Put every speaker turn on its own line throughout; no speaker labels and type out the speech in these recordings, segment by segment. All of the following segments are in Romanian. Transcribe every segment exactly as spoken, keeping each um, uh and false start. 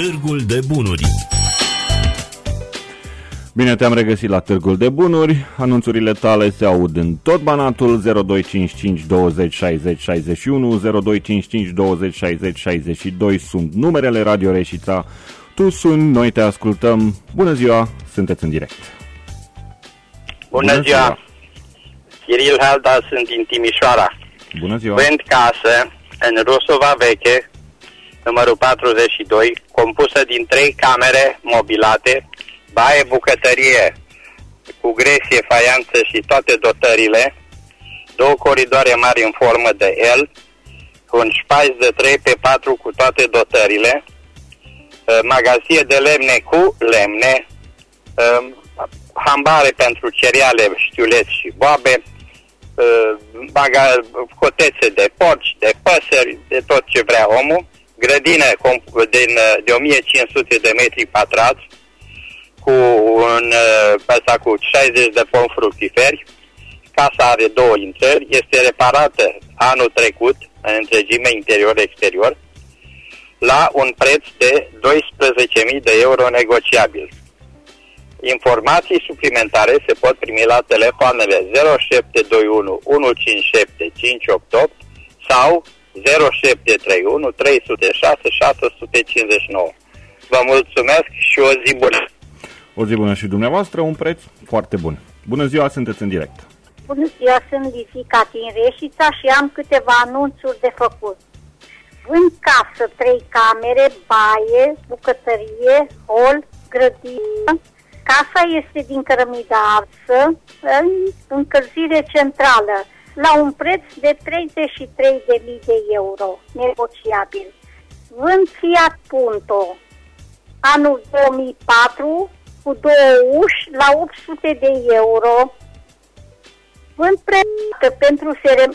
Târgul de Bunuri.
Bine te-am regăsit la Târgul de Bunuri. Anunțurile tale se aud în tot Banatul. Zero doi cinci cinci douăzeci șaizeci șaizeci și unu, zero doi cinci cinci douăzeci șaizeci șaizeci și doi sunt numerele Radio Reșița. Tu suni, noi te ascultăm. Bună ziua, sunteți în direct.
Bună, Bună ziua. ziua! Chiril Halda, sunt din Timișoara.
Bună ziua!
Vând casă în Rusova Veche, numărul patruzeci și doi, compusă din trei camere mobilate, baie, bucătărie, cu gresie, faianță și toate dotările, două coridoare mari în formă de L, un șpaiț de trei pe patru cu toate dotările, magazie de lemne cu lemne, hambare pentru cereale, știuleți și boabe, cotețe de porci, de păsări, de tot ce vrea omul, grădină din, de o mie cinci sute de metri pătrați, cu un ăsta cu șaizeci de pomi fructiferi. Casa are două intrări, este reparată anul trecut în întregime interior-exterior la un preț de doisprezece mii de euro negociabil. Informații suplimentare se pot primi la telefoanele zero șapte doi unu unu cinci șapte cinci opt opt sau zero șapte trei unu trei zero șase șase cinci nouă. Vă mulțumesc și o zi bună!
O zi bună și dumneavoastră, un preț foarte bun. Bună ziua, sunteți în direct.
Bună ziua, sunt Lizica din Reșița și am câteva anunțuri de făcut. Vând casă, trei camere, baie, bucătărie, hol, grădină. Casa este din cărămidă arsă, în încălzire centrală, la un preț de treizeci și trei de mii de euro, negociabil. Vând Fiat Punto, anul două mii patru, cu două uși, la opt sute de euro. Vând predată pentru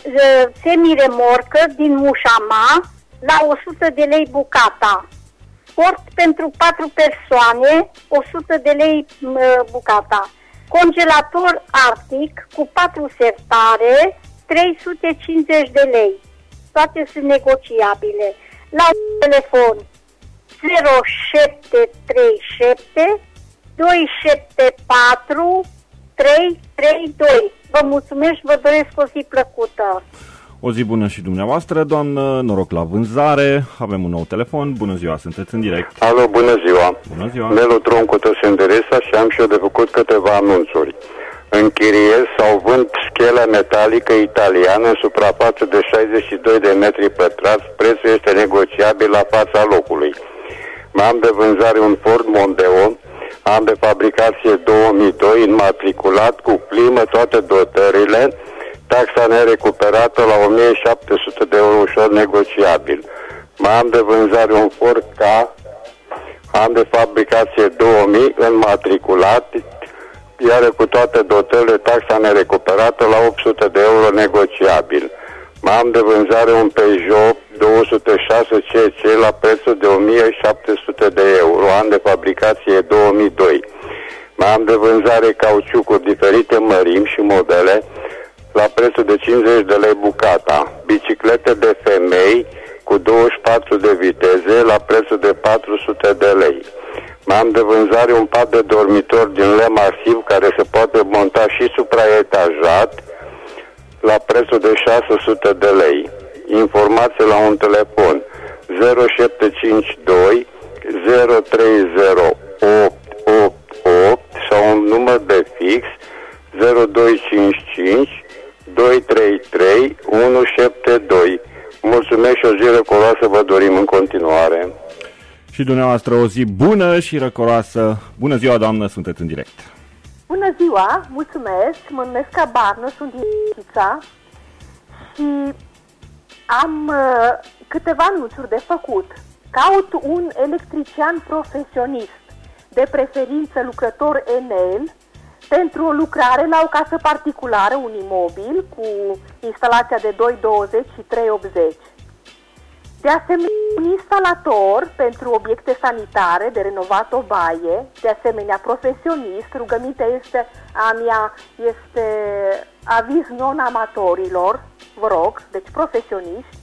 semiremorcă din Mușama, la o sută de lei bucata. Port pentru patru persoane, o sută de lei bucata. Congelator Arctic cu patru sertare, trei sute cincizeci de lei. Toate sunt negociabile. La telefon zero șapte trei șapte doi șapte patru trei trei doi. Vă mulțumesc și vă doresc o zi plăcută.
O zi bună și dumneavoastră, doamnă, noroc la vânzare. Avem un nou telefon. Bună ziua, sunteți în direct.
Alo, bună ziua.
Bună ziua.
Nelu Troncu, Tăsenderesa și am și eu de făcut câteva anunțuri. Închiriez sau vând schelă metalică italiană în suprafață de șaizeci și doi de metri pătrați. Prețul este negociabil la fața locului. Mai am de vânzare un Ford Mondeo, am de fabricație două mii doi, înmatriculat, cu climă, toate dotările, taxa nerecuperată la o mie șapte sute de euro, ușor negociabil. Mai am de vânzare un Ford K, am de fabricație două mii, înmatriculat, iar cu toate dotările, taxa nerecuperată la opt sute de euro, negociabil. Mai am de vânzare un Peugeot două sute șase C C la prețul de o mie șapte sute de euro, an de fabricație două mii doi. Mai am de vânzare cauciucuri diferite mărimi și modele la prețul de cincizeci de lei bucata. Biciclete de femei cu douăzeci și patru de viteze la prețul de patru sute de lei. Mai am de vânzare un pat de dormitor din lemn masiv care se poate monta și supraetajat la prețul de șase sute de lei. Informație la un telefon zero șapte cinci doi zero trei zero opt opt opt sau un număr de fix zero doi cinci cinci doi trei trei unu șapte doi. Mulțumesc și o zi răcoroasă vă dorim în continuare.
Și dumneavoastră o zi bună și răcoroasă. Bună ziua, doamnă, sunteți în direct.
Bună ziua, mulțumesc, mă numesc Cabarnă, sunt din Reșița și am uh, câteva anunțuri de făcut. Caut un electrician profesionist, de preferință lucrător Enel, pentru o lucrare la o casă particulară, un imobil, cu instalația de doi douăzeci și trei optzeci. De asemenea, un instalator pentru obiecte sanitare, de renovat o baie, de asemenea profesionist, rugămintea este a mea, este aviz non-amatorilor, vă rog, deci profesioniști,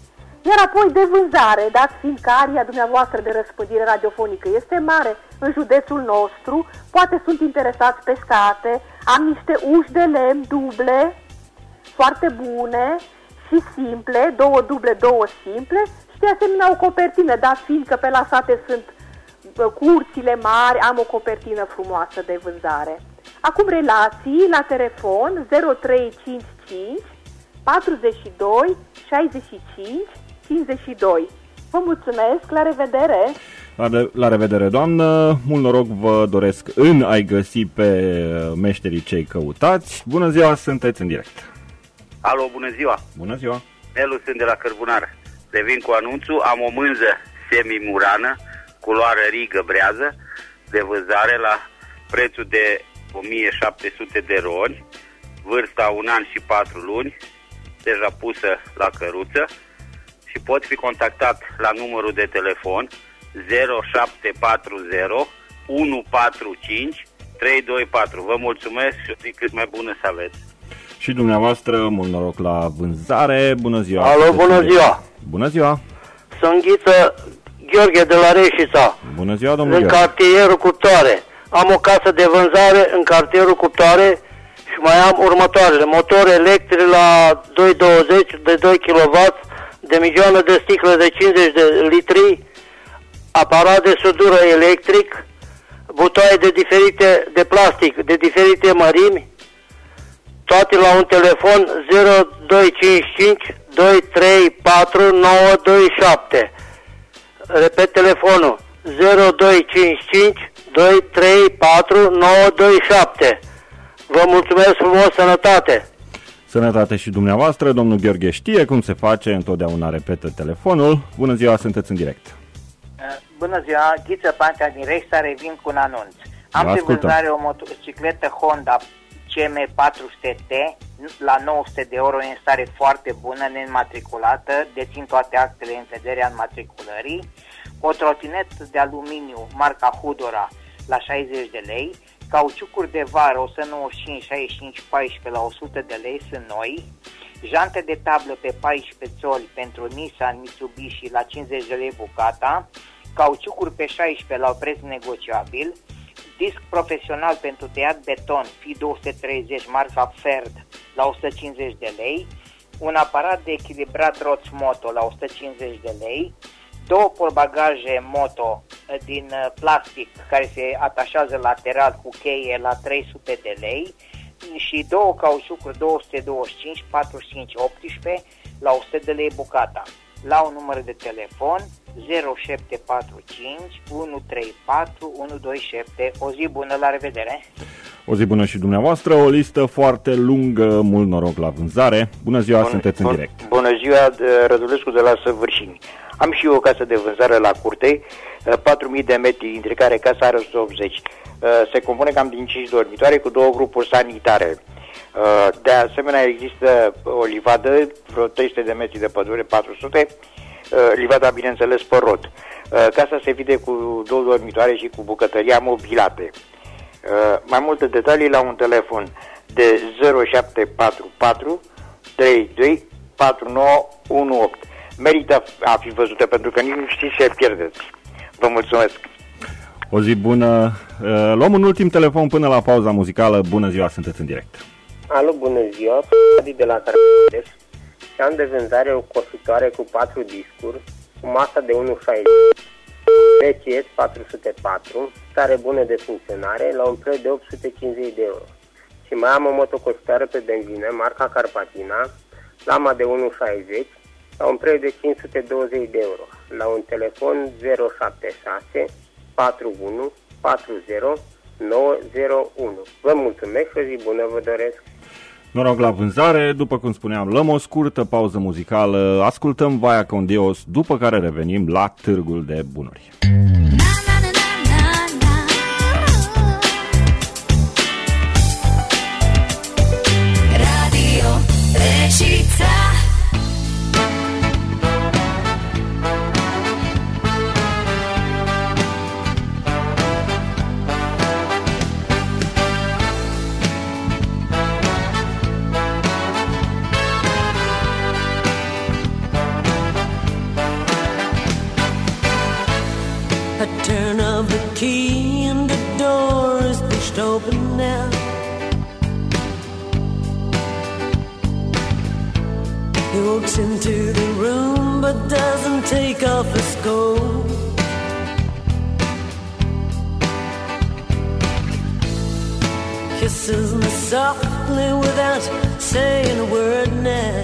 Iar apoi de vânzare, dat fiind că aria dumneavoastră de răspândire radiofonică este mare în județul nostru, poate sunt interesați pe sate, am niște uși de lemn duble, foarte bune și simple, două duble, două simple și de asemenea o copertină, dat fiind că pe la sate sunt curțile mari, am o copertină frumoasă de vânzare. Acum relații la telefon zero trei cinci cinci patruzeci și doi șaizeci și cinci cincizeci și doi. Vă mulțumesc, la revedere!
La, de, la revedere, doamnă! Mult noroc vă doresc în a-i găsi pe meșterii cei căutați. Bună ziua, sunteți în direct!
Alo, bună ziua!
Bună ziua!
Nelu, sunt de la Cărbunar. Revin cu anunțul, am o mânză semi-murană, culoare rigă brează, de vânzare la prețul de o mie șapte sute de roni, vârsta un an și patru luni, deja pusă la căruță și pot fi contactat la numărul de telefon zero șapte patru zero unu patru cinci trei doi patru. Vă mulțumesc și o zi cât mai bună să aveți.
Și dumneavoastră, mult noroc la vânzare. Bună ziua!
Alo, bună ziua!
Bună ziua!
Sunt Ghiță Gheorghe de la Reșița.
Bună ziua, domnul
În
Gheorghe.
cartierul Cuptoare. Am o casă de vânzare în cartierul Cuptoare și mai am următoarele. Motor electric la doi douăzeci de doi kilowatt, de milioane de sticlă de cincizeci de litri, aparat de sudură electric, butoaie de diferite de plastic, de diferite mărimi, toate la un telefon zero doi cinci cinci doi trei patru nouă doi șapte. Repet telefonul zero doi cinci cinci doi trei patru nouă doi șapte. Vă mulțumesc frumos, sănătate!
Sănătate și dumneavoastră, domnul Gheorghe știe cum se face, întotdeauna repetă telefonul. Bună ziua, sunteți în direct.
Bună ziua, Ghiță Pancea din Reșița, revin cu un anunț. Am de vânzare o motocicletă Honda C M patru sute T la nouă sute de euro, în stare foarte bună, neînmatriculată, dețin toate actele în vederea înmatriculării, o trotinetă de aluminiu marca Hudora la șaizeci de lei, cauciucuri de vară o sută nouăzeci și cinci șaizeci și cinci paisprezece la o sută de lei sunt noi, jante de tablă pe paisprezece țoli pentru Nissan Mitsubishi la cincizeci de lei bucata, cauciucuri pe șaisprezece la un preț negociabil, disc profesional pentru tăiat beton F I două sute treizeci marca Ferd la o sută cincizeci de lei, un aparat de echilibrat roți moto la o sută cincizeci de lei, două portbagaje moto din plastic care se atașează lateral cu cheie la trei sute de lei și două cauciucuri două sute douăzeci și cinci patruzeci și cinci optsprezece la o sută de lei bucata. La un număr de telefon zero șapte patru cinci unu trei patru unu doi șapte. O zi bună, la revedere!
O zi bună și dumneavoastră, o listă foarte lungă, mult noroc la vânzare. Bună ziua, bun, sunteți
bun,
în direct.
Bună ziua, Rădulescu de la Săvârșini. Am și eu o casă de vânzare la Curte, patru mii de metri, dintre care casa are o sută optzeci. Se compune cam din cinci dormitoare cu două grupuri sanitare. De asemenea, există o livadă, vreo trei sute de metri de pădure, patru sute, livada, bineînțeles, pe rot. Casa se vede cu două dormitoare și cu bucătăria mobilate. Mai multe detalii la un telefon de zero șapte patru patru trei doi patru nouă unu opt. Merită a fi văzută pentru că nici nu știți ce pierdeți. Vă mulțumesc!
O zi bună! Luăm un ultim telefon până la pauza muzicală. Bună ziua, sunteți în direct.
Alo, bună ziua! Adi de la Taradeș. Și am de vânzare o cositoare cu patru discuri, cu masa de unu șaizeci, P C S patru sute patru, stare bună de funcționare, la un preț de opt sute cincizeci de euro. Și mai am o motocositoare pe benzină, marca Carpatina, lama de unu șaizeci, la un preț de cinci sute douăzeci de euro, la un telefon zero șapte șase patru unu patru zero nouă zero unu. Vă mulțumesc și o zi bună vă doresc!
Noroc la vânzare, după cum spuneam, luăm o scurtă pauză muzicală, ascultăm Vaia con Dios, după care revenim la Târgul de Bunuri.
Radio Reșița.
key and the door is pushed open now. He walks into the room but doesn't take off his coat. Kisses me softly without saying a word now.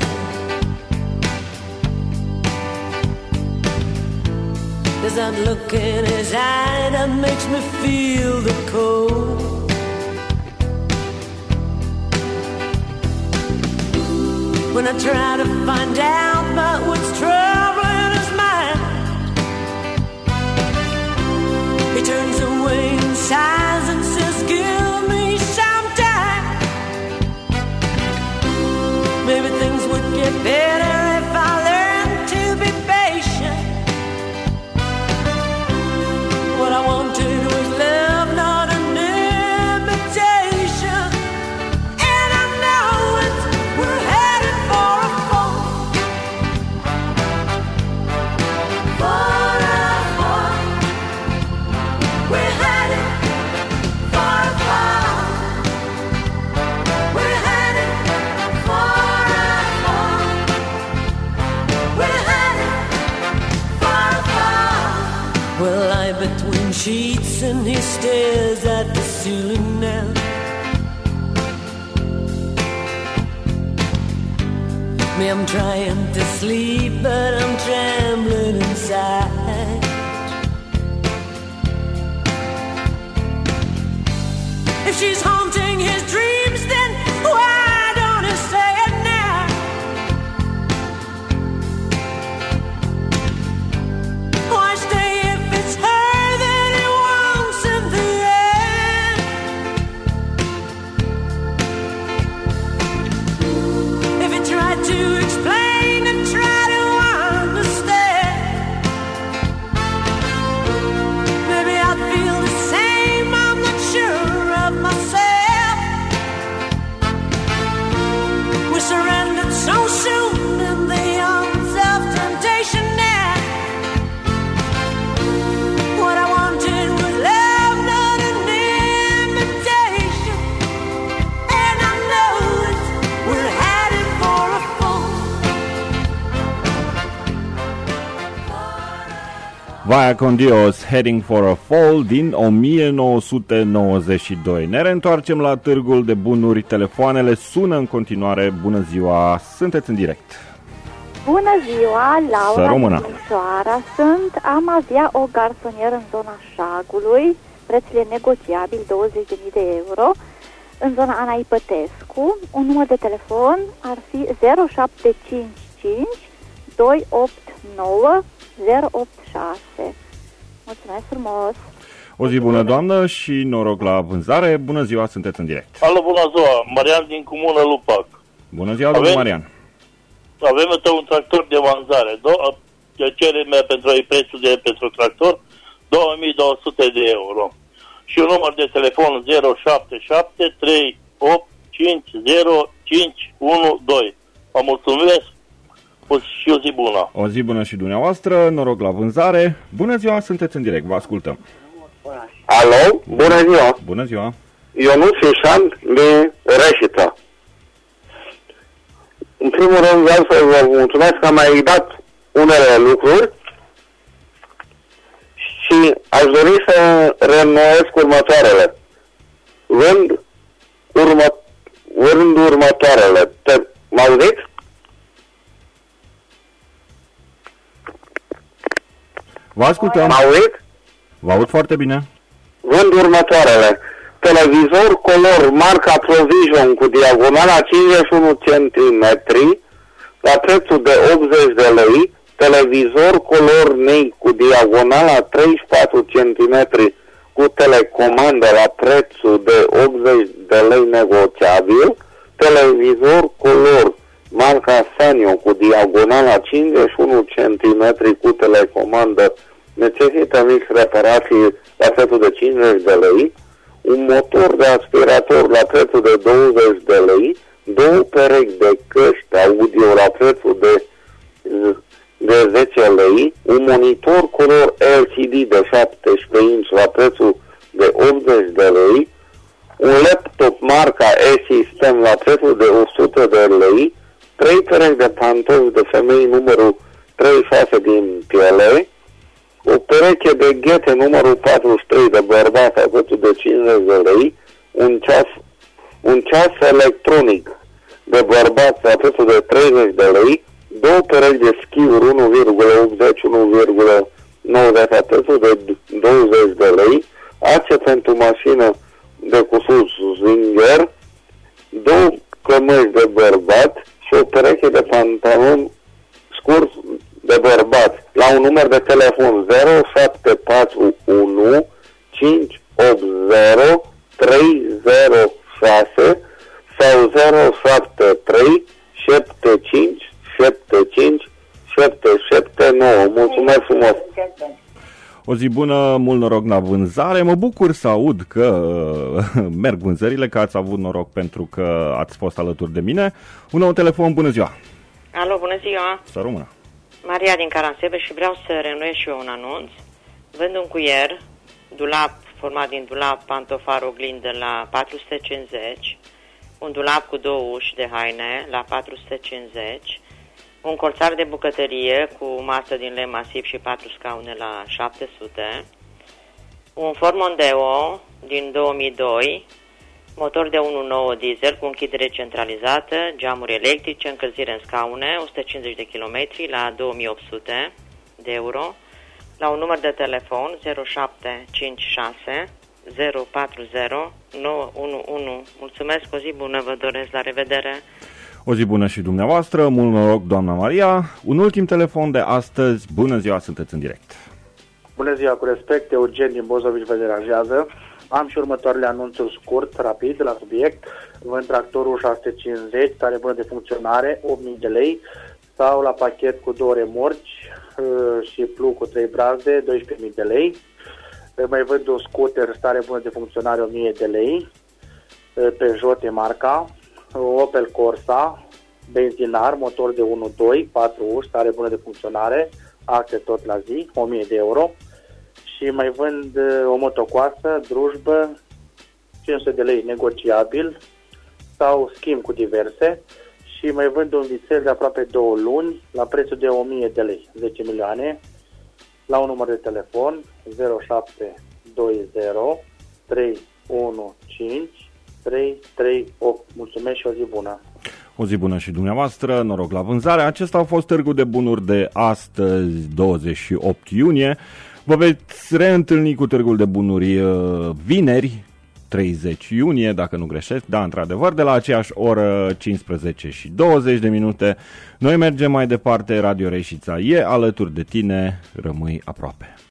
There's that look in his eye that makes me feel the cold. When I try to find out about what's troubling his mind, he turns away and sighs and says, give me some time. Maybe things would get better if I learned to be patient. What I wanted was love, not an imitation. And I know it, we're headed for a fall. For a fall. We're headed for a fall. We're headed for a fall. We're headed for a fall. We'll lie between sheets and he stares at the ceiling now. Me, I'm trying to sleep, but I'm trembling inside. If she's haunting his dreams, then why don't he say it now? Why stay if it's her that he wants in the end? If he tried to explain and try to understand, maybe I'd feel the same. I'm not sure of myself. We surrendered so soon in the arms of temptation now. What I wanted was love, not an invitation. And I know it, we're headed for a fall.
Via con Dios, Heading for a Fall din o mie nouă sute nouăzeci și doi. Ne reîntoarcem la Târgul de Bunuri. Telefoanele sună în continuare. Bună ziua, sunteți în direct.
Bună ziua,
Să
Laura
rămână.
din Timișoara sunt. Am avea o garsonieră în zona Șagului, prețul e negociabil, douăzeci de mii de euro, în zona Ana Ipătescu. Un număr de telefon ar fi zero șapte cinci cinci doi opt nouă zero opt șase. Mulțumesc frumos!
O zi bună, doamnă, și noroc la vânzare. Bună ziua, sunteți în direct.
Alo, bună ziua, Marian din Comună Lupac.
Bună ziua, domnul Marian.
Avem un tractor de vânzare. Do- de cererea pentru prețul de pentru tractor două mii două sute de euro. Și un număr de telefon zero șapte șapte trei opt cinci zero cinci unu doi. Vă mulțumesc și o zi bună.
O zi bună și dumneavoastră, noroc la vânzare. Bună ziua, sunteți în direct, vă ascultăm.
Alo, bună ziua!
Bună ziua!
Ionuț Ișan de Reșița. În primul rând vreau să vă mulțumesc că am mai dat unele lucruri și aș dori să reînnoiesc următoarele. Vând, urmă, vând următoarele. Te, mă auziți?
Vă ascultăm.
Mă auziți?
Vă aud foarte bine.
Vând următoarele. Televizor color marca Provision cu diagonala cincizeci și unu centimetri la prețul de optzeci de lei. Televizor color negru cu diagonala treizeci și patru centimetri cu telecomandă la prețul de optzeci de lei negociabil. Televizor color marca Sanyo cu diagonala cincizeci și unu centimetri cu telecomandă necesită mici reparații la prețul de cincizeci de lei. Un motor de aspirator la prețul de douăzeci de lei, două perechi de căști audio la prețul de de zece lei, un monitor color L C D de șaptesprezece inch la prețul de optzeci de lei, un laptop marca E-System la prețul de o sută de lei, trei perechi de pantofi de femei numărul treizeci și șase din piele, o pereche de ghete numărul patruzeci și trei de bărbat la prețul de cincizeci de lei, un ceas, un ceas electronic de bărbat la prețul de treizeci de lei, două perechi de schiuri unu virgulă optzeci - unu virgulă nouăzeci la prețul de douăzeci de lei, ace pentru mașină de cusut Zinger, două cămăși de bărbat și o pereche de pantaloni scurs de bărbat la un număr de telefon zero șapte patru unu cinci opt zero trei zero șase sau zero șapte trei șapte cinci șapte cinci șapte șapte nouă. Mulțumesc frumos!
O zi bună, mult noroc la vânzare. Mă bucur să aud că uh, merg vânzările, că ați avut noroc pentru că ați fost alături de mine. Un nou telefon, bună ziua!
Alo, bună ziua!
Să rămână!
Maria din Caransebe și vreau să reînnoiesc și eu un anunț. Vând un cuier, dulap format din dulap, pantofar, oglindă la patru sute cincizeci, un dulap cu două uși de haine la patru sute cincizeci, un colțar de bucătărie cu masă din lemn masiv și patru scaune la șapte sute, un Ford Mondeo din două mii doi, motor de unu virgulă nouă diesel cu închidere centralizată, geamuri electrice, încălzire în scaune, o sută cincizeci de kilometri la două mii opt sute de euro, la un număr de telefon zero șapte cinci șase zero patru zero nouă unu unu. Mulțumesc, o zi bună, vă doresc, la revedere!
O zi bună și dumneavoastră, mult noroc, doamna Maria. Un ultim telefon de astăzi, bună ziua, sunteți în direct.
Bună ziua, cu respect, Eugen din Bozovici vă deranjează. Am și următoarele anunțuri scurt, rapid, la subiect. Vând tractorul șase sute cincizeci, tare bună de funcționare, opt mii de lei, sau la pachet cu două remorci și plug cu trei brazde, doisprezece mii de lei. Mai vând un scooter, stare bună de funcționare, o mie de lei, Peugeot e marca, Opel Corsa, benzinar, motor de unu virgulă doi, patru uși, stare bună de funcționare, axe tot la zi, o mie de euro. Și mai vând o motocoasă, drujbă, cinci sute de lei, negociabil, sau schimb cu diverse. Și mai vând un vițel de aproape două luni, la prețul de o mie de lei, zece milioane, la un număr de telefon zero șapte doi zero trei unu cinci trei trei opt. Mulțumesc și o zi bună!
O zi bună și dumneavoastră, noroc la vânzare. Acesta a fost Târgul de Bunuri de astăzi, douăzeci și opt iunie. Vă veți reîntâlni cu Târgul de Bunuri vineri, treizeci iunie, dacă nu greșesc, da, într-adevăr, de la aceeași oră, cincisprezece și douăzeci de minute. Noi mergem mai departe, Radio Reșița e alături de tine, rămâi aproape.